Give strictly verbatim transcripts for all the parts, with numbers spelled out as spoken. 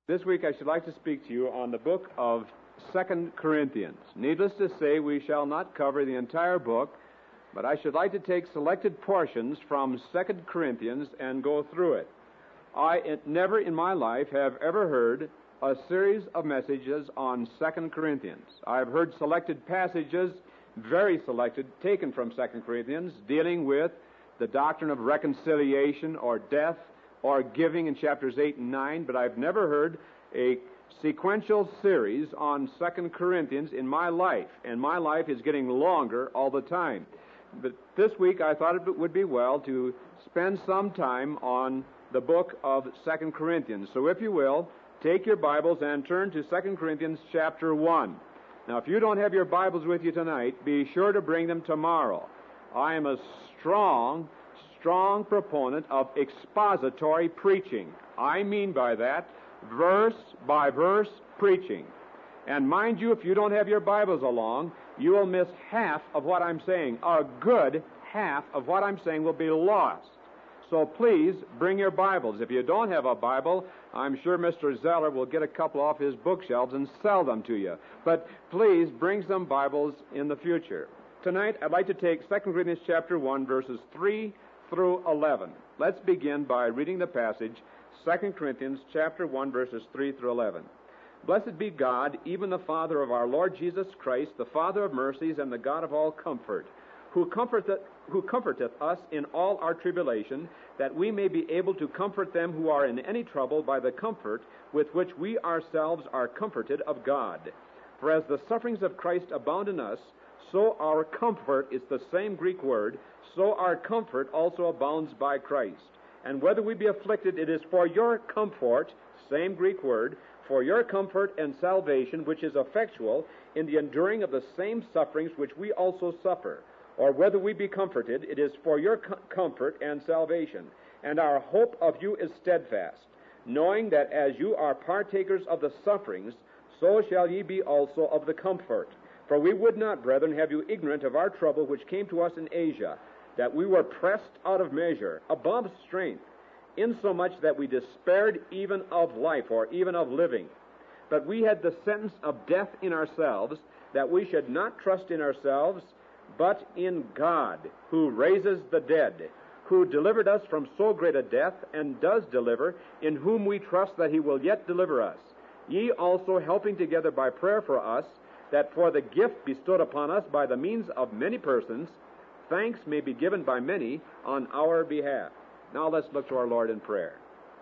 This week I should like to speak to you on the book of Second Corinthians. Needless to say, we shall not cover the entire book, but I should like to take selected portions from Second Corinthians and go through it. I it, never in my life have ever heard a series of messages on Second Corinthians. I've heard selected passages, very selected, taken from Second Corinthians, dealing with the doctrine of reconciliation or death or giving in chapters eight and nine, but I've never heard a sequential series on Second Corinthians in my life, and my life is getting longer all the time. But this week I thought it would be well to spend some time on the book of Second Corinthians. So if you will, take your Bibles and turn to Second Corinthians chapter one. Now, if you don't have your Bibles with you tonight, be sure to bring them tomorrow. I am a strong strong proponent of expository preaching. I mean by that, verse by verse preaching. And mind you, if you don't have your Bibles along, you will miss half of what I'm saying. A good half of what I'm saying will be lost. So please bring your Bibles. If you don't have a Bible, I'm sure Mister Zeller will get a couple off his bookshelves and sell them to you. But please bring some Bibles in the future. Tonight, I'd like to take Second Corinthians chapter one, verses three through eleven. Let's begin by reading the passage, Second Corinthians chapter one, verses three through eleven. Blessed be God, even the Father of our Lord Jesus Christ, the Father of mercies and the God of all comfort, who comforteth, who comforteth us in all our tribulation, that we may be able to comfort them who are in any trouble by the comfort with which we ourselves are comforted of God. For as the sufferings of Christ abound in us, so our comfort is the same Greek word, so our comfort also abounds by Christ. And whether we be afflicted, it is for your comfort, same Greek word, for your comfort and salvation, which is effectual in the enduring of the same sufferings which we also suffer. Or whether we be comforted, it is for your com- comfort and salvation. And our hope of you is steadfast, knowing that as you are partakers of the sufferings, so shall ye be also of the comfort. For we would not, brethren, have you ignorant of our trouble which came to us in Asia, that we were pressed out of measure, above strength, insomuch that we despaired even of life, or even of living. But we had the sentence of death in ourselves, that we should not trust in ourselves, but in God, who raises the dead, who delivered us from so great a death, and does deliver, in whom we trust that he will yet deliver us. Ye also helping together by prayer for us, that for the gift bestowed upon us by the means of many persons, thanks may be given by many on our behalf. Now let's look to our Lord in prayer.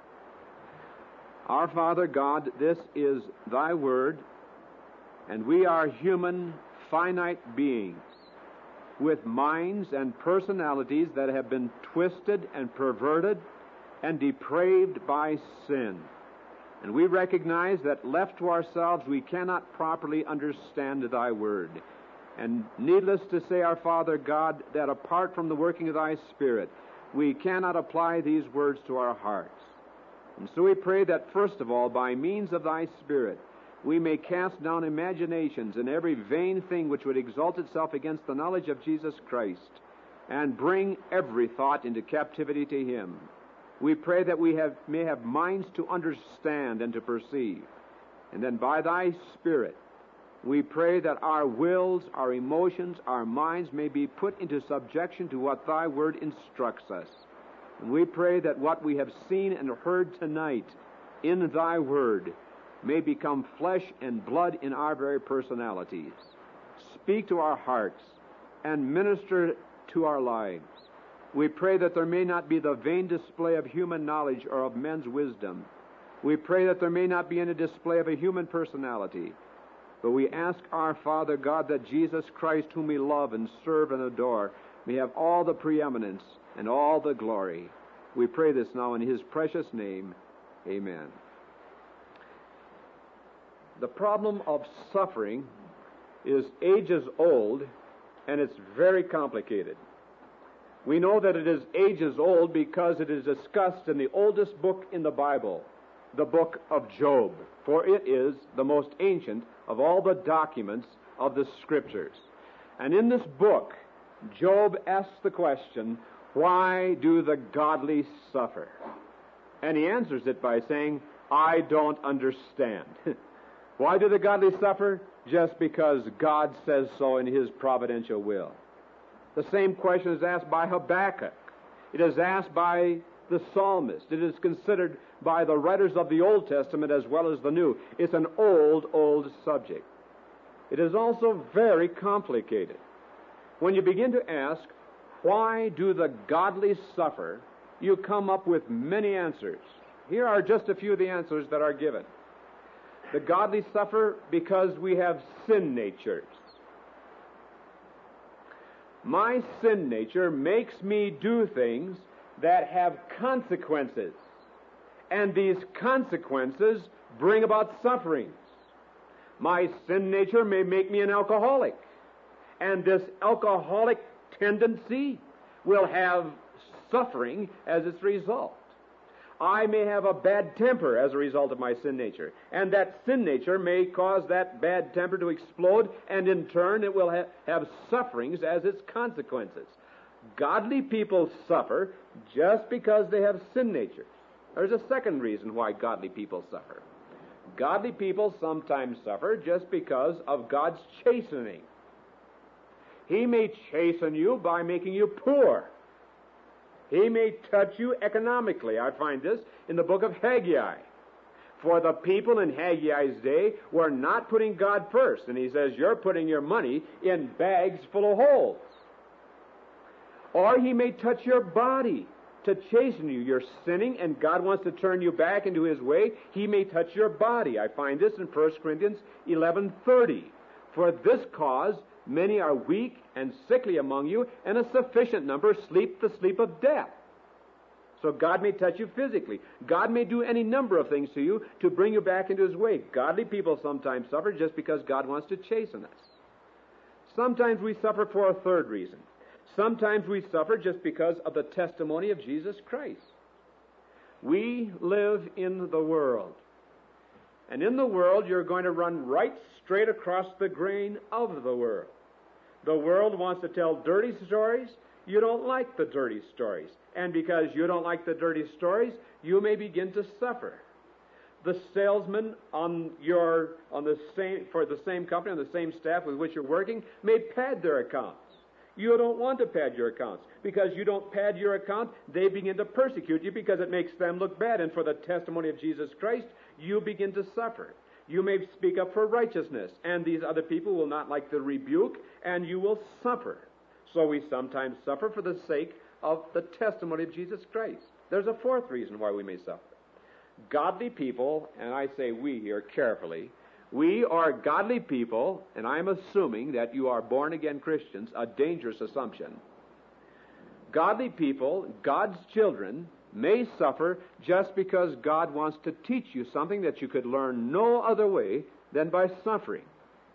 Our Father God, this is thy word, and we are human, finite beings with minds and personalities that have been twisted and perverted and depraved by sin. And we recognize that left to ourselves we cannot properly understand thy word. And needless to say, our Father God, that apart from the working of thy Spirit, we cannot apply these words to our hearts. And so we pray that first of all, by means of thy Spirit, we may cast down imaginations and every vain thing which would exalt itself against the knowledge of Jesus Christ, and bring every thought into captivity to him. We pray that we have, may have minds to understand and to perceive. And then by thy Spirit, we pray that our wills, our emotions, our minds may be put into subjection to what thy word instructs us. And we pray that what we have seen and heard tonight in thy word may become flesh and blood in our very personalities. Speak to our hearts and minister to our lives. We pray that there may not be the vain display of human knowledge or of men's wisdom. We pray that there may not be any display of a human personality. But we ask our Father God that Jesus Christ, whom we love and serve and adore, may have all the preeminence and all the glory. We pray this now in his precious name. Amen. The problem of suffering is ages old, and it's very complicated. We know that it is ages old because it is discussed in the oldest book in the Bible, the book of Job, for it is the most ancient of all the documents of the Scriptures. And in this book, Job asks the question, why do the godly suffer? And he answers it by saying, I don't understand. Why do the godly suffer? Just because God says so in His providential will. The same question is asked by Habakkuk. It is asked by the psalmist. It is considered by the writers of the Old Testament as well as the New. It's an old, old subject. It is also very complicated. When you begin to ask, why do the godly suffer, you come up with many answers. Here are just a few of the answers that are given. The godly suffer because we have sin natures. My sin nature makes me do things that have consequences, and these consequences bring about sufferings. My sin nature may make me an alcoholic, and this alcoholic tendency will have suffering as its result. I may have a bad temper as a result of my sin nature, and that sin nature may cause that bad temper to explode, and in turn it will ha- have sufferings as its consequences. Godly people suffer just because they have sin natures. There's a second reason why godly people suffer. Godly people sometimes suffer just because of God's chastening. He may chasten you by making you poor. He may touch you economically. I find this in the book of Haggai. For the people in Haggai's day were not putting God first. And he says, you're putting your money in bags full of holes. Or he may touch your body to chasten you. You're sinning and God wants to turn you back into His way. He may touch your body. I find this in First Corinthians eleven thirty. For this cause many are weak and sickly among you, and a sufficient number sleep the sleep of death. So God may touch you physically. God may do any number of things to you to bring you back into His way. Godly people sometimes suffer just because God wants to chasten us. Sometimes we suffer for a third reason. Sometimes we suffer just because of the testimony of Jesus Christ. We live in the world. And in the world, you're going to run right straight across the grain of the world. The world wants to tell dirty stories. You don't like the dirty stories. And because you don't like the dirty stories, you may begin to suffer. The salesman on your on the same for the same company, on the same staff with which you're working, may pad their accounts. You don't want to pad your accounts. Because you don't pad your account, they begin to persecute you because it makes them look bad. And for the testimony of Jesus Christ, you begin to suffer. You may speak up for righteousness, and these other people will not like the rebuke, and you will suffer. So we sometimes suffer for the sake of the testimony of Jesus Christ. There's a fourth reason why we may suffer. Godly people, and I say we here carefully, we are godly people, and I'm assuming that you are born-again Christians, a dangerous assumption. Godly people, God's children, may suffer just because God wants to teach you something that you could learn no other way than by suffering.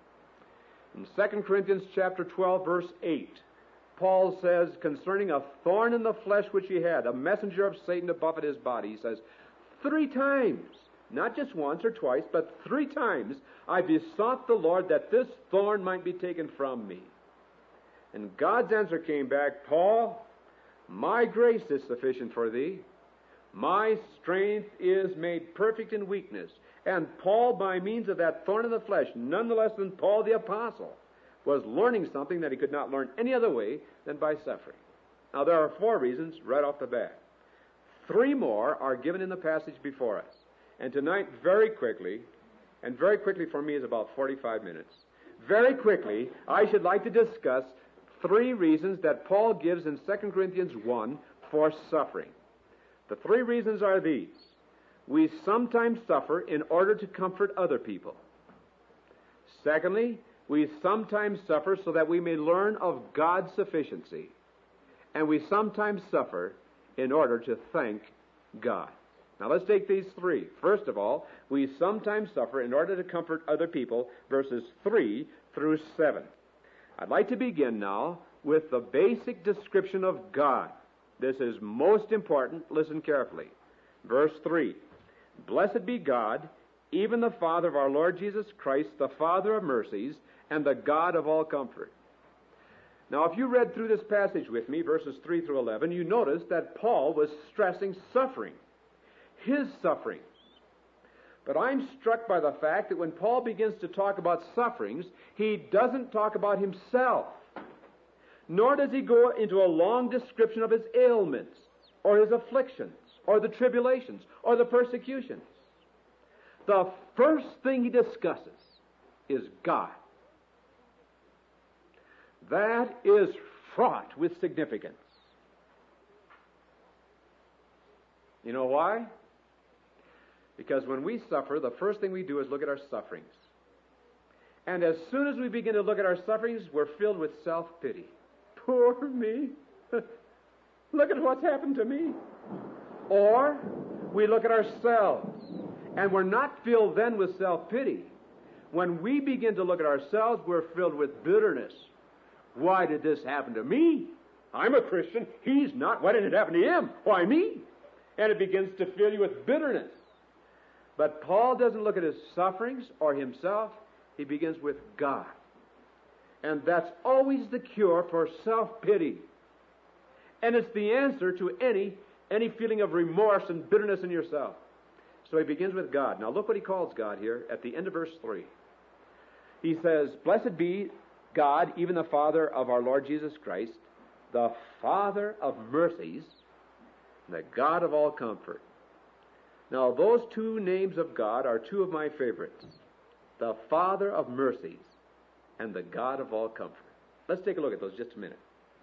In Second Corinthians chapter twelve, verse eight, Paul says concerning a thorn in the flesh which he had, a messenger of Satan to buffet his body, he says, three times, not just once or twice, but three times, I besought the Lord that this thorn might be taken from me. And God's answer came back, Paul, my grace is sufficient for thee. My strength is made perfect in weakness. And Paul, by means of that thorn in the flesh, none the less than Paul the apostle, was learning something that he could not learn any other way than by suffering. Now, there are four reasons right off the bat. Three more are given in the passage before us. And tonight, very quickly, and very quickly for me is about forty-five minutes, very quickly, I should like to discuss three reasons that Paul gives in Second Corinthians one for suffering. The three reasons are these. We sometimes suffer in order to comfort other people. Secondly, we sometimes suffer so that we may learn of God's sufficiency. And we sometimes suffer in order to thank God. Now let's take these three. First of all, we sometimes suffer in order to comfort other people, verses three through seven. I'd like to begin now with the basic description of God. This is most important. Listen carefully. Verse three. Blessed be God, even the Father of our Lord Jesus Christ, the Father of mercies, and the God of all comfort. Now, if you read through this passage with me, verses three through eleven, you notice that Paul was stressing suffering. His sufferings. But I'm struck by the fact that when Paul begins to talk about sufferings, he doesn't talk about himself, nor does he go into a long description of his ailments, or his afflictions, or the tribulations, or the persecutions. The first thing he discusses is God. That is fraught with significance. You know why? Because when we suffer, the first thing we do is look at our sufferings. And as soon as we begin to look at our sufferings, we're filled with self-pity. Poor me. Look at what's happened to me. Or we look at ourselves, and we're not filled then with self-pity. When we begin to look at ourselves, we're filled with bitterness. Why did this happen to me? I'm a Christian. He's not. Why didn't it happen to him? Why me? And it begins to fill you with bitterness. But Paul doesn't look at his sufferings or himself. He begins with God. And that's always the cure for self-pity. And it's the answer to any, any feeling of remorse and bitterness in yourself. So he begins with God. Now look what he calls God here at the end of verse three. He says, "Blessed be God, even the Father of our Lord Jesus Christ, the Father of mercies, the God of all comfort." Now, those two names of God are two of my favorites. The Father of mercies and the God of all comfort. Let's take a look at those just a minute.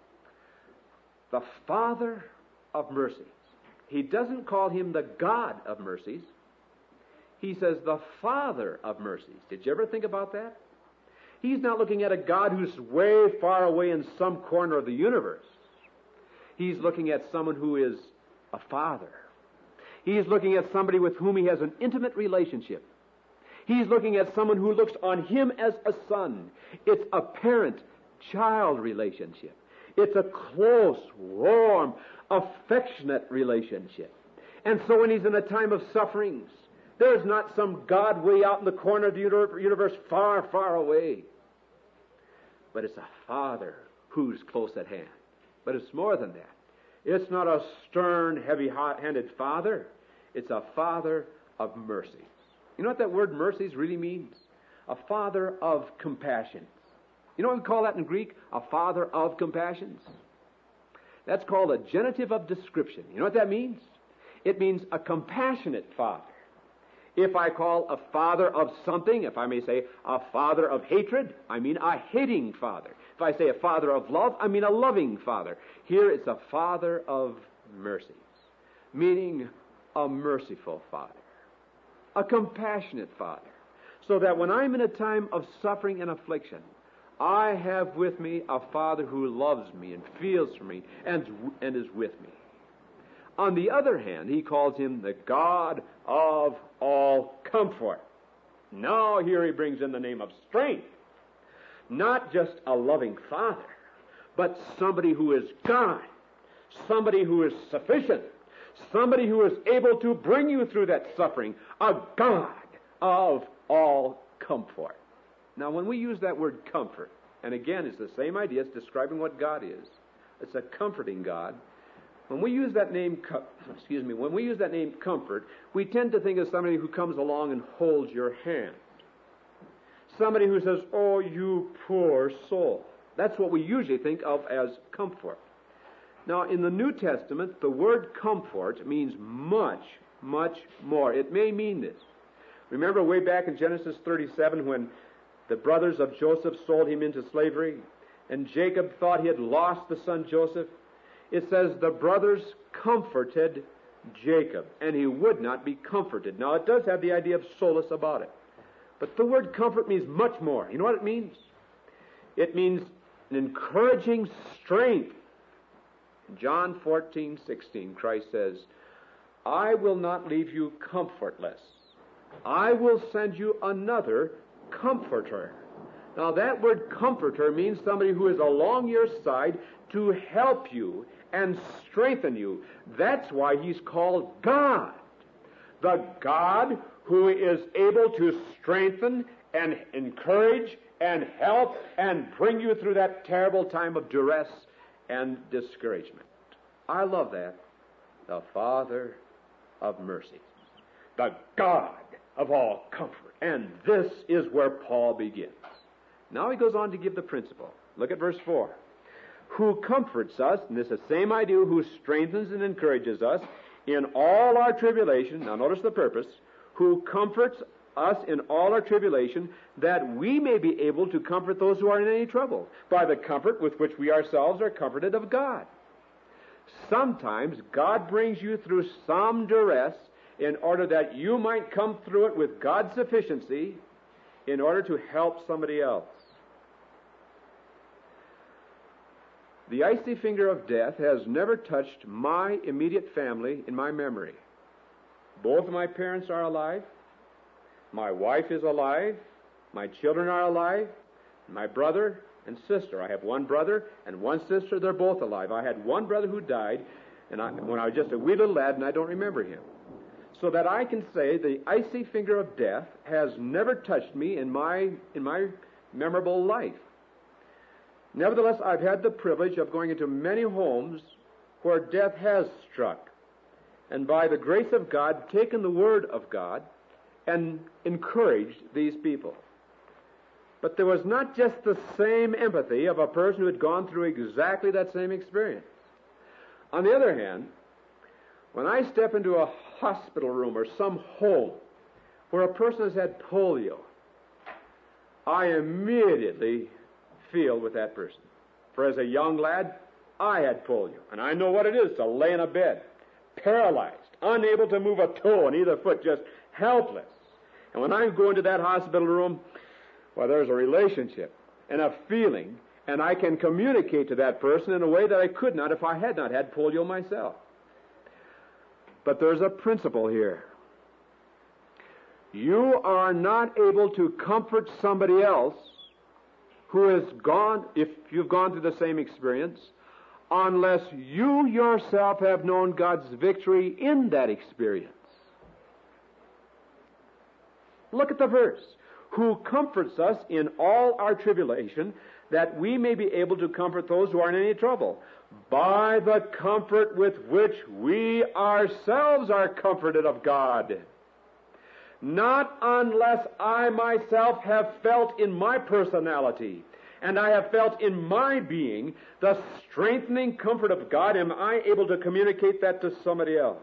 The Father of mercies. He doesn't call him the God of mercies. He says the Father of mercies. Did you ever think about that? He's not looking at a God who's way far away in some corner of the universe. He's looking at someone who is a father. He's looking at somebody with whom he has an intimate relationship. He's looking at someone who looks on him as a son. It's a parent-child relationship. It's a close, warm, affectionate relationship. And so when he's in a time of sufferings, there's not some God way out in the corner of the universe far, far away. But it's a Father who's close at hand. But it's more than that. It's not a stern, heavy-handed Father. It's a Father of mercies. You know what that word mercies really means? A Father of compassions. You know what we call that in Greek? A Father of compassions. That's called a genitive of description. You know what that means? It means a compassionate Father. If I call a father of something, if I may say a father of hatred, I mean a hating father. If I say a father of love, I mean a loving father. Here it's a Father of mercies, meaning a merciful Father, a compassionate Father, so that when I'm in a time of suffering and affliction, I have with me a Father who loves me and feels for me and, and is with me. On the other hand, he calls him the God of all comfort. Now here he brings in the name of strength. Not just a loving Father, but somebody who is God, somebody who is sufficient, somebody who is able to bring you through that suffering, a God of all comfort. Now when we use that word comfort, and again it's the same idea, it's describing what God is. It's a comforting God. When we use that name, excuse me, when we use that name comfort, we tend to think of somebody who comes along and holds your hand. Somebody who says, "Oh, you poor soul." That's what we usually think of as comfort. Now, in the New Testament, the word comfort means much, much more. It may mean this. Remember way back in Genesis thirty-seven when the brothers of Joseph sold him into slavery, and Jacob thought he had lost the son Joseph? It says the brothers comforted Jacob, and he would not be comforted. Now, it does have the idea of solace about it. But the word comfort means much more. You know what it means? It means an encouraging strength. In John fourteen sixteen, Christ says, "I will not leave you comfortless. I will send you another comforter." Now, that word comforter means somebody who is along your side to help you and strengthen you. That's why he's called God. The God who is able to strengthen and encourage and help and bring you through that terrible time of duress and discouragement. I love that. The Father of mercies. The God of all comfort. And this is where Paul begins. Now he goes on to give the principle. Look at verse four. Who comforts us, and this is the same idea, who strengthens and encourages us in all our tribulation. Now notice the purpose. Who comforts us in all our tribulation, that we may be able to comfort those who are in any trouble, by the comfort with which we ourselves are comforted of God. Sometimes God brings you through some duress in order that you might come through it with God's sufficiency in order to help somebody else. The icy finger of death has never touched my immediate family in my memory. Both of my parents are alive. My wife is alive. My children are alive. My brother and sister. I have one brother and one sister. They're both alive. I had one brother who died and I, when I was just a wee little lad, and I don't remember him. So that I can say the icy finger of death has never touched me in my in my memorable life. Nevertheless, I've had the privilege of going into many homes where death has struck, and by the grace of God, taken the word of God and encouraged these people. But there was not just the same empathy of a person who had gone through exactly that same experience. On the other hand, when I step into a hospital room or some home where a person has had polio, I immediately feel with that person. For as a young lad, I had polio, and I know what it is to lay in a bed, paralyzed, unable to move a toe on either foot, just helpless. And when I go into that hospital room, well, there's a relationship and a feeling, and I can communicate to that person in a way that I could not if I had not had polio myself. But there's a principle here. You are not able to comfort somebody else who has gone, if you've gone through the same experience, unless you yourself have known God's victory in that experience. Look at the verse. Who comforts us in all our tribulation, that we may be able to comfort those who are in any trouble, by the comfort with which we ourselves are comforted of God. Not unless I myself have felt in my personality, and I have felt in my being, the strengthening comfort of God, am I able to communicate that to somebody else.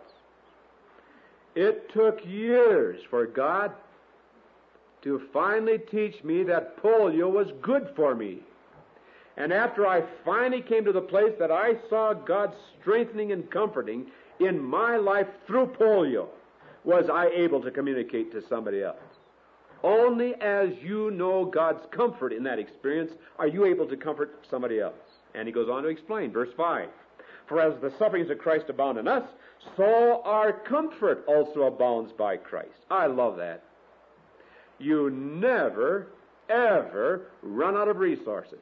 It took years for God to finally teach me that polio was good for me. And after I finally came to the place that I saw God strengthening and comforting in my life through polio, was I able to communicate to somebody else. Only as you know God's comfort in that experience are you able to comfort somebody else. And he goes on to explain, verse five. For as the sufferings of Christ abound in us, so our comfort also abounds by Christ. I love that. You never, ever run out of resources.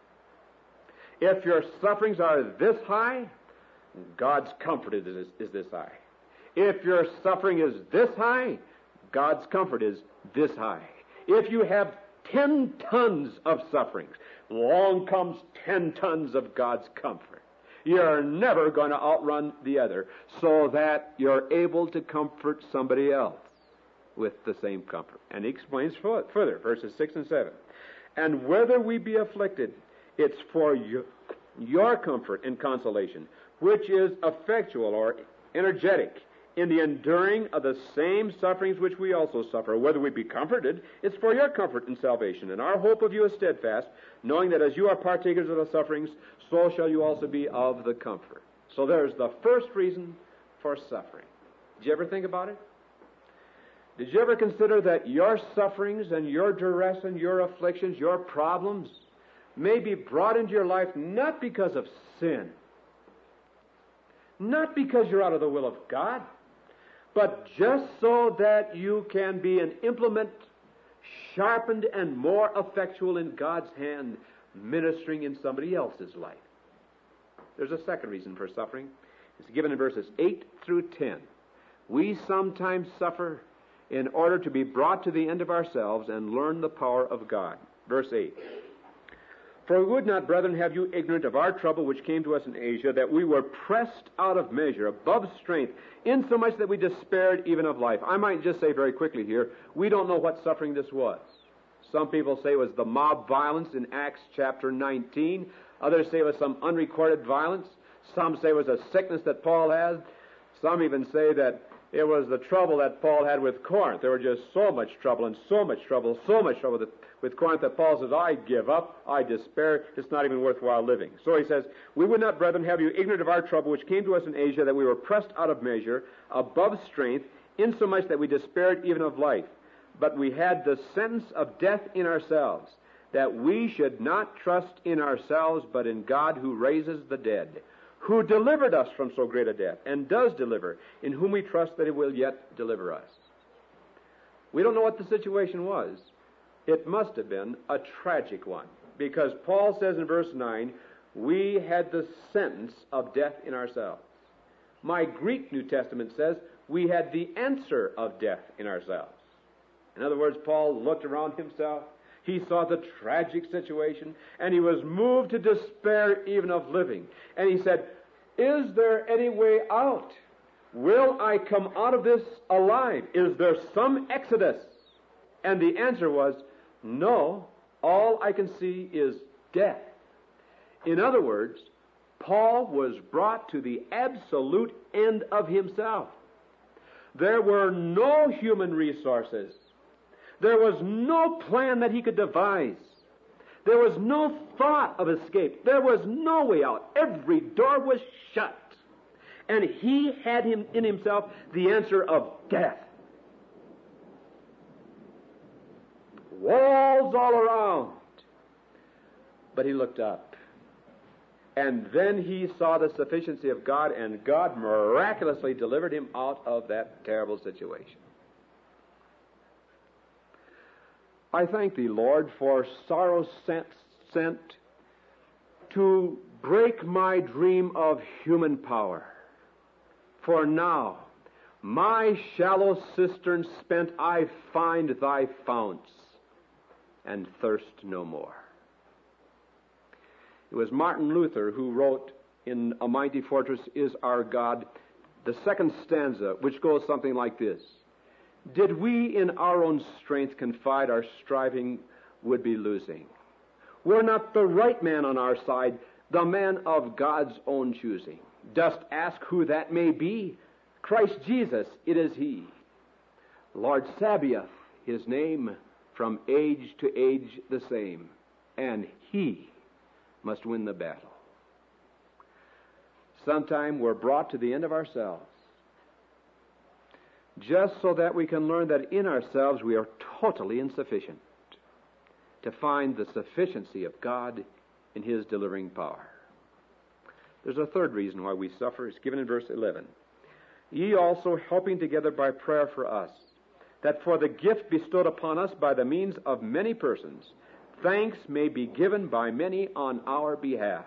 If your sufferings are this high, God's comfort is, is this high. If your suffering is this high, God's comfort is this high. If you have ten tons of sufferings, along comes ten tons of God's comfort. You're never going to outrun the other, so that you're able to comfort somebody else with the same comfort. And he explains further, verses six and seven. And whether we be afflicted, it's for your, your comfort and consolation, which is effectual or energetic in the enduring of the same sufferings which we also suffer. Whether we be comforted, it's for your comfort and salvation. And our hope of you is steadfast, knowing that as you are partakers of the sufferings, so shall you also be of the comfort. So there's the first reason for suffering. Did you ever think about it? Did you ever consider that your sufferings and your duress and your afflictions, your problems, may be brought into your life not because of sin, not because you're out of the will of God, but just so that you can be an implement sharpened and more effectual in God's hand, ministering in somebody else's life. There's a second reason for suffering. It's given in verses eight through ten. We sometimes suffer in order to be brought to the end of ourselves and learn the power of God. Verse eight. For we would not, brethren, have you ignorant of our trouble which came to us in Asia, that we were pressed out of measure, above strength, insomuch that we despaired even of life. I might just say very quickly here, we don't know what suffering this was. Some people say it was the mob violence in Acts chapter nineteen. Others say it was some unrecorded violence. Some say it was a sickness that Paul had. Some even say that it was the trouble that Paul had with Corinth. There was just so much trouble and so much trouble, so much trouble that, with Corinth that Paul says, I give up, I despair, it's not even worthwhile living. So he says, we would not, brethren, have you ignorant of our trouble which came to us in Asia, that we were pressed out of measure, above strength, insomuch that we despaired even of life. But we had the sentence of death in ourselves, that we should not trust in ourselves, but in God who raises the dead, who delivered us from so great a death, and does deliver, in whom we trust that he will yet deliver us. We don't know what the situation was. It must have been a tragic one, because Paul says in verse nine, we had the sentence of death in ourselves. My Greek New Testament says we had the answer of death in ourselves. In other words, Paul looked around himself, he saw the tragic situation, and he was moved to despair even of living. And he said, is there any way out? Will I come out of this alive? Is there some exodus? And the answer was, no, all I can see is death. In other words, Paul was brought to the absolute end of himself. There were no human resources. There was no plan that he could devise. There was no thought of escape. There was no way out. Every door was shut. And he had him in himself the answer of death. Walls all around. But he looked up. And then he saw the sufficiency of God, and God miraculously delivered him out of that terrible situation. I thank thee, Lord, for sorrow sent, sent to break my dream of human power. For now, my shallow cistern spent, I find thy founts, and thirst no more. It was Martin Luther who wrote in A Mighty Fortress Is Our God, the second stanza, which goes something like this. Did we in our own strength confide, our striving would be losing. We're not the right man on our side, the man of God's own choosing. Dost ask who that may be? Christ Jesus, it is he. Lord Sabaoth, his name, from age to age the same. And he must win the battle. Sometime we're brought to the end of ourselves, just so that we can learn that in ourselves we are totally insufficient to find the sufficiency of God in his delivering power. There's a third reason why we suffer. It's given in verse eleven. Ye also helping together by prayer for us, that for the gift bestowed upon us by the means of many persons, thanks may be given by many on our behalf.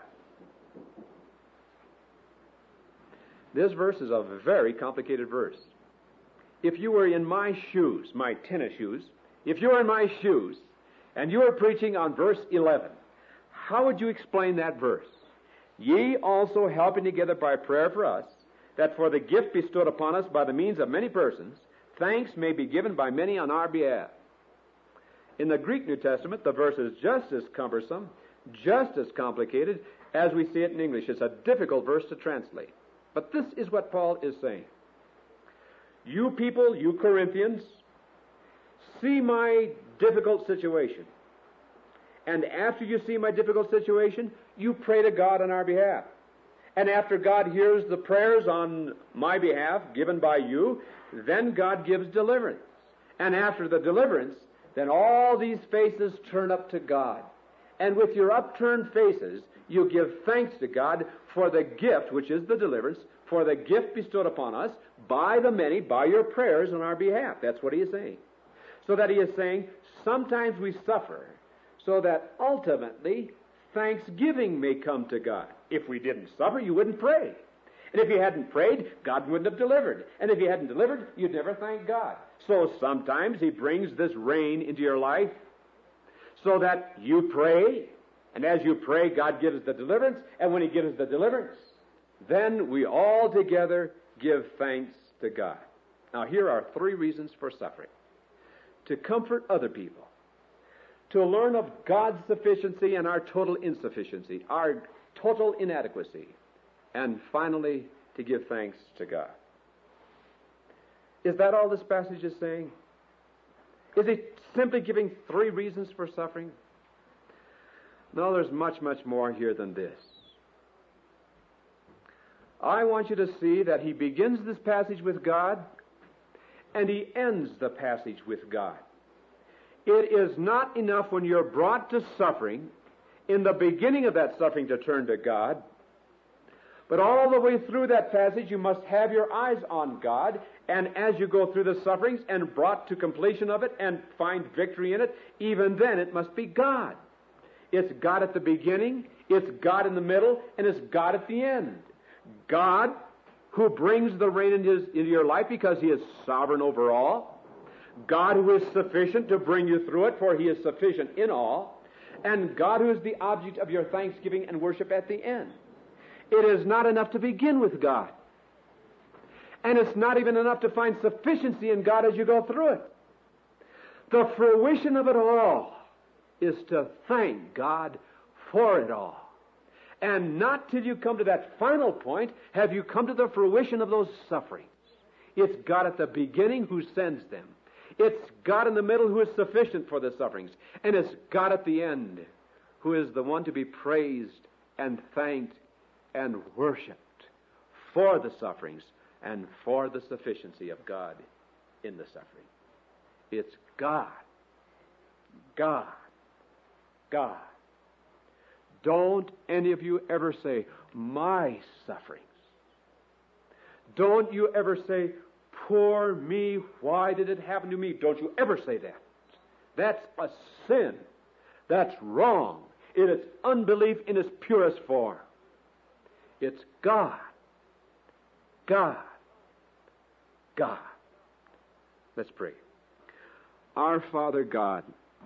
This verse is a very complicated verse. If you were in my shoes, my tennis shoes, if you were in my shoes, and you were preaching on verse eleven, how would you explain that verse? Ye also helping together by prayer for us, that for the gift bestowed upon us by the means of many persons, thanks may be given by many on our behalf. In the Greek New Testament, the verse is just as cumbersome, just as complicated as we see it in English. It's a difficult verse to translate. But this is what Paul is saying. You people, you Corinthians, see my difficult situation. And after you see my difficult situation, you pray to God on our behalf. And after God hears the prayers on my behalf given by you, then God gives deliverance. And after the deliverance, then all these faces turn up to God. And with your upturned faces, you give thanks to God for the gift, which is the deliverance, for the gift bestowed upon us by the many, by your prayers on our behalf. That's what he is saying. So that he is saying, sometimes we suffer so that ultimately thanksgiving may come to God. If we didn't suffer, you wouldn't pray. And if you hadn't prayed, God wouldn't have delivered. And if you hadn't delivered, you'd never thank God. So sometimes he brings this rain into your life so that you pray, And as you pray, God gives the deliverance, and when He gives the deliverance, then we all together give thanks to God. Now, here are three reasons for suffering. To comfort other people, to learn of God's sufficiency and our total insufficiency, our total inadequacy, and finally, to give thanks to God. Is that all this passage is saying? Is it simply giving three reasons for suffering? No, there's much, much more here than this. I want you to see that he begins this passage with God, and he ends the passage with God. It is not enough when you're brought to suffering, in the beginning of that suffering, to turn to God, but all the way through that passage you must have your eyes on God, and as you go through the sufferings and brought to completion of it and find victory in it, even then it must be God. It's God at the beginning, it's God in the middle, and it's God at the end. God who brings the rain into, his, into your life because He is sovereign over all. God who is sufficient to bring you through it, for He is sufficient in all. And God who is the object of your thanksgiving and worship at the end. It is not enough to begin with God. And it's not even enough to find sufficiency in God as you go through it. The fruition of it all is to thank God for it all. And not till you come to that final point have you come to the fruition of those sufferings. It's God at the beginning who sends them. It's God in the middle who is sufficient for the sufferings. And it's God at the end who is the one to be praised and thanked and worshipped for the sufferings and for the sufficiency of God in the suffering. It's God, God, God. Don't any of you ever say, my sufferings. Don't you ever say, poor me, why did it happen to me? Don't you ever say that. That's a sin. That's wrong. It is unbelief in its purest form. It's God, God, God. Let's pray. Our Father God,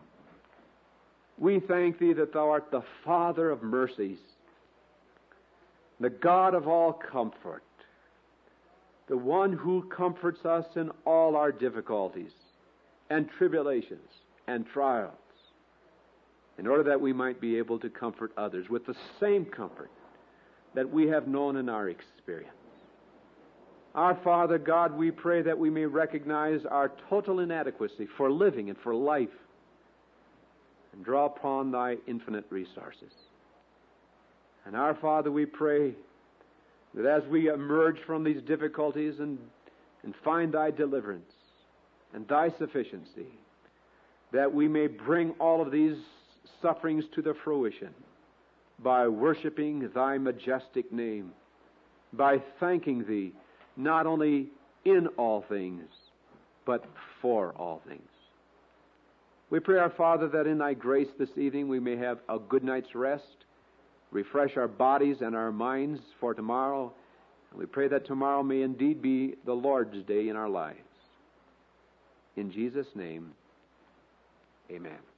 we thank Thee that Thou art the Father of mercies, the God of all comfort, the one who comforts us in all our difficulties and tribulations and trials, in order that we might be able to comfort others with the same comfort that we have known in our experience. Our Father God, we pray that we may recognize our total inadequacy for living and for life, and draw upon Thy infinite resources. And our Father, we pray that as we emerge from these difficulties and, and find Thy deliverance and Thy sufficiency, that we may bring all of these sufferings to the fruition by worshiping Thy majestic name, by thanking Thee not only in all things, but for all things. We pray, our Father, that in Thy grace this evening we may have a good night's rest, refresh our bodies and our minds for tomorrow, and we pray that tomorrow may indeed be the Lord's day in our lives. In Jesus' name, amen.